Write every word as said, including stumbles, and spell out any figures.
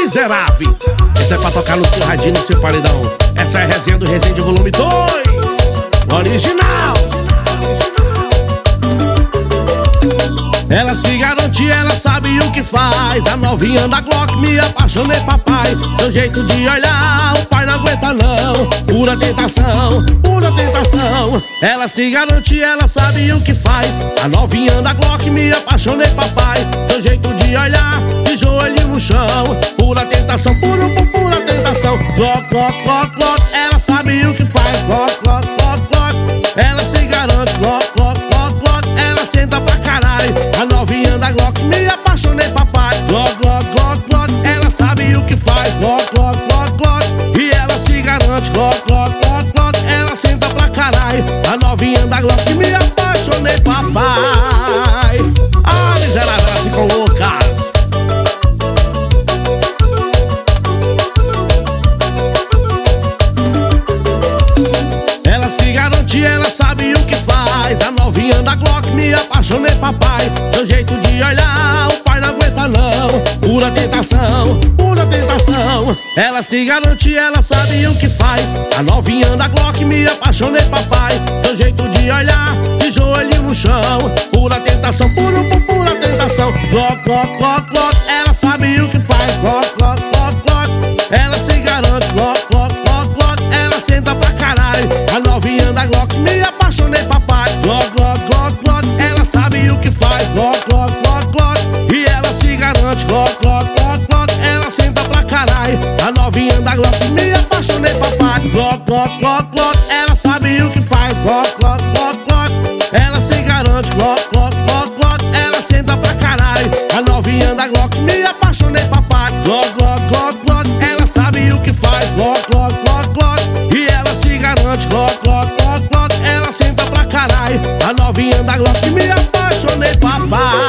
miserável. Essa é pra tocar no seu radinho, no seu paredão. Essa é a resenha do Resende volume dois original. Ela se garante, ela sabe o que faz. A novinha da Glock, me apaixonei, papai. Seu jeito de olhar, o pai não aguenta não. Pura tentação, pura tentação. Ela se garante, ela sabe o que faz. A novinha da Glock, me apaixonei, papai. Seu jeito de olhar, de joelho no chão. Pura tentação, pura, pura tentação. Glock, Glock, Glock, Glock. Ela sabe o que faz. Glock, Glock, Glock, Glock. Ela se garante, Glock, Glock, Glock, Glock. Ela senta pra caralho. A novinha da Glock, me apaixonei, papai. Glock, Glock, Glock, Glock. Ela sabe o que faz. Glock, Glock, Glock, Glock. E ela se garante. Glock, Glock, Glock, Glock. Ela senta pra caralho. A novinha da Glock, me apaixonei, papai. Ah, miserável, elas ficam loucas. Ela se garante, ela sabe o que faz. A novinha da Glock, me apaixonei, papai. Seu jeito de olhar, o pai não aguenta não. Pura tentação, pura tentação. Ela se garante, ela sabe o que faz. A novinha da Glock, me apaixonei, papai. Seu jeito de olhar, de joelho no chão. Pura tentação, pura, pura tentação. Glock, Glock, Glock, Glock. Ela sabe o que faz. Glock, Glock, Glock, Glock. Ela se garante. Glock, Glock, Glock, Glock. Ela senta pra caralho. A novinha da Glock, me apaixonei, papai. Glock, Glock, Glock, Glock. Ela sabe o que faz. Glock, Glock, Glock, Glock. E ela se garante. Glock, Glock, Glock, Glock. Ela senta pra caralho. A novinha da Glock, me apaixonei, papai. Glock, Glock, Glock, Glock. Ela sabe o que faz. Glock, Glock, Glock, Glock. Ela se garante. Glock, Glock, Glock, Glock. Ela senta pra caralho. A novinha da Glock, me apaixonei, papai. Glock, Glock, Glock, Glock. Ela sabe o que faz. Glock, Glock, Glock, Glock. E ela se garante. Glock, Glock, Glock, Glock. Ela senta pra caralho. A novinha da Glock, me apaixonei, papai.